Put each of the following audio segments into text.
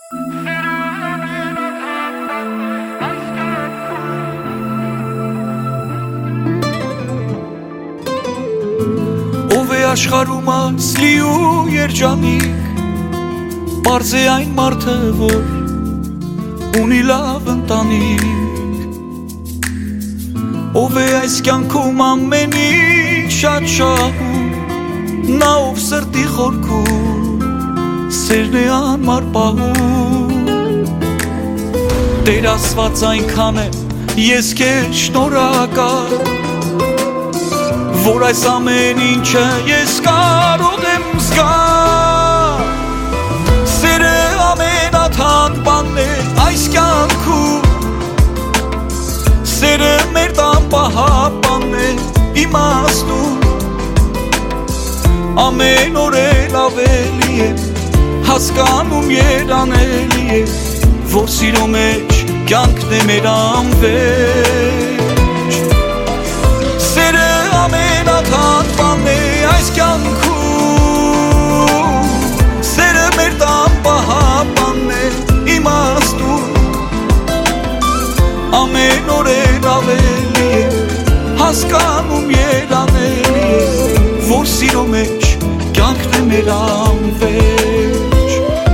Ով է աշխարհում ասլի ու երջանիկ, պարզ է այն մարդը, որ ունի լավ ընտանիք։ Ով է այս կյանքում ամեն ինչ շատ շահում, նա ով սրտի խորքում սերն է անմար պահում։ Տեր Աստված այնքան է ես քեզ շնորհակալ, որ այս ամեն ինչը ես կարող եմ զգալ։ Սերը ամենաթանկ բանն է այս կյանքում, սերը մեր տան պահապանն է իմաստուն։ Ամեն օր էլ ավելի է հասկանում երանելի է, որ սիրո մեջ կյանքն է մեր անվերջ։ Սերը ամենաթանկ բանն է այս կյանքում, սերը մեր տան պահապանն է իմաստուն։ Ամեն օր էլ ավելի է հասկանում երանելի է, որ սիրո մեջ կյանքն է մեր անվերջ։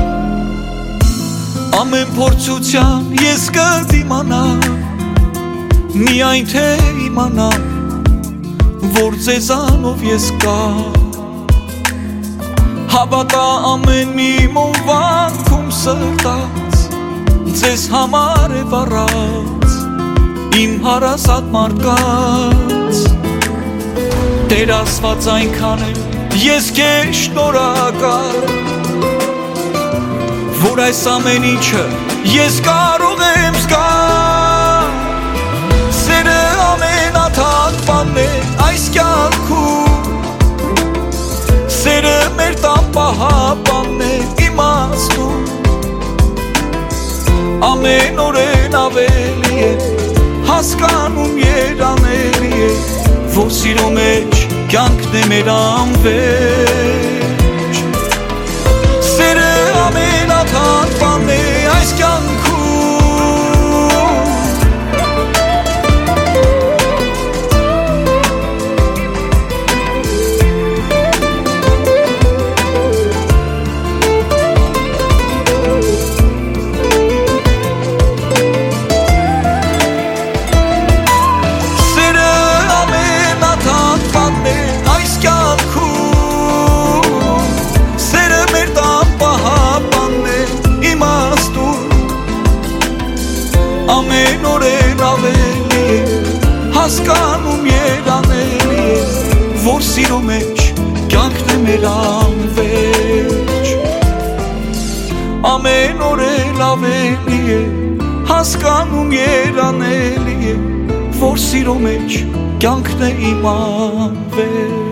Ամեն փորձության ես կդիմանամ, միայն թե իմանամ, որ ձեզանով ես կա։ Հավատա ամեն մի մովանքում սրտած, ձեզ համար է վառած իմ հարազատ մարգած։ Տեր Աստված այնքան է ես քեզ շնորհակալ, որ այս ամեն ինչը ես կարող եմ զգալ։ Սերը ամենաթանկ բանն է այս կյանքում, սերը մեր տան պահապանն է իմաստուն։ Ամեն օր էլ ավելի է հասկանում երանելի է, որ սիրո մեջ կյանքն է մեր անվերջ։ Սերը ամենաթանկ բանն է այս կյանքում, ամեն օր էլ ավելի է հասկանում երանելի է, որ սիրո մեջ կյանքն է մեր անվերջ։ Ամեն օր էլ ավելի է հասկանում երանելի է, որ սիրո մեջ կյանքն է իմ անվերջ։